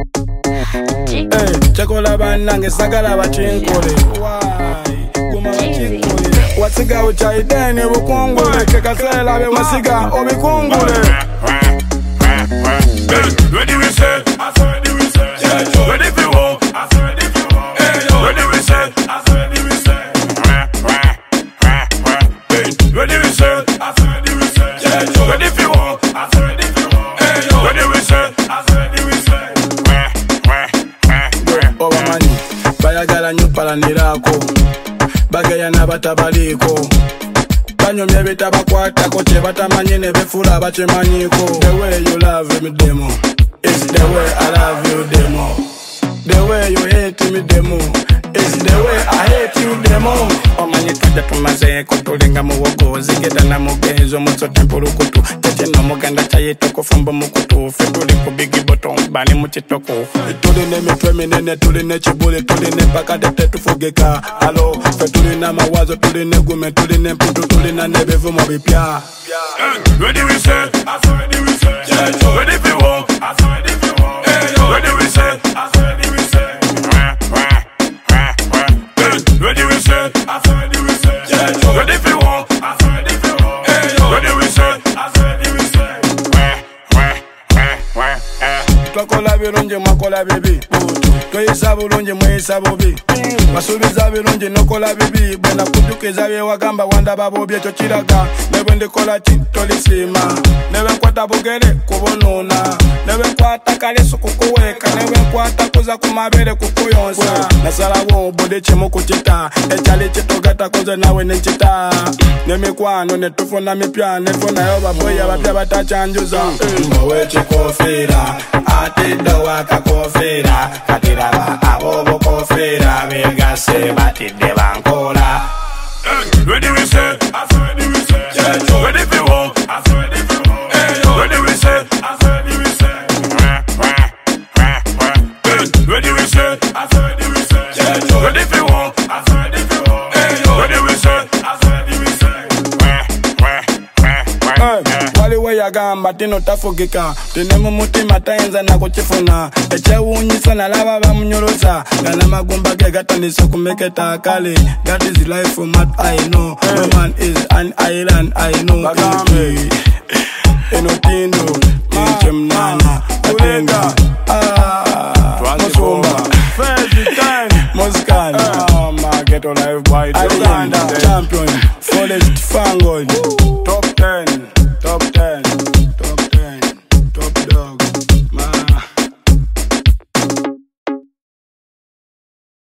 Hey, chekola banange sagala bachinkole. Why? Kuma bachinkole. Wasiga uchaideni bukungule. Kekasela be wasiga obikungule. Ready we say, ready we say. Ready if you want, ready if you want. Ready we say, ready we say. Ready we say, ready we say. Ready if you want, ready if you want. Ready we say, ready we say. Obamani, bayagala nyupala nirako. Bagaya nabatabaliko. Banyomye bitabakwatako kye batamanyi ne befula bakimanyiko. The way you love me demo is the way I love you demo. The way you hate me demo is the way I hate you demo. Omanyi tujja tumazeeko tulinga muwogo zigeda na mugenzo muso tempulukutu tete nomuganda chayito kufumba mukutu fe tuli ku big bottom bani mu kitoko tuli ne mitwe minene tuli ne chibule tuli ne pakadete tufugeka alo fe tuli na mawazo tuli ne gume tuli ne mputu tuli na nebevumo bipya. Ready we say, ready we say. Ready if you want, ready if you want. Ready we say, ready we say. Ready we say, ready we say. Ready if you want, ready if you want. Ready we say, ready we say. Twakola birungi mwakola bibi tweyisa bulungi mweyisa bubi basuubiza birungi nokola bibi bwena kujukiza byewagamba wandaba bobi ekyo kiraga ne bwe ndikola kitolisiima ne bwe nkwata bugere kubunuuna ne bwe nkwata kalesu kukuweeka ne bwe nkwata kuza ku mabere kukuyonsa nasalawo obudde kimu kukita ekyali kitogatakoze nawe nenkita n'emikwano ne tufuna mipya netufunayo babweya bapya batakyanjuza mbowekikofiira ate ddowa kakofiira katiraba abobo kofiira begase batidde bankola. Ready we say, ready we say. Ready if you want, ready if you want. Ready we say, ready we say. Ready we say, ready we say. Ready if you want, ready if you want. Ready we say, ready we say. Waliwe yagamba tino tafugika tine mu mutima tayinza nakukifuna ekyewuunyisa nalaba bamunyoloza nga n'amagumba ge gatandise okumeketa akale. That is life from what I know. No man is an island I know. Bagambe enotindo tinche mnana atenga Musumba Muscan Ghetto life boy, Alexander champion Forest Fangol top 10.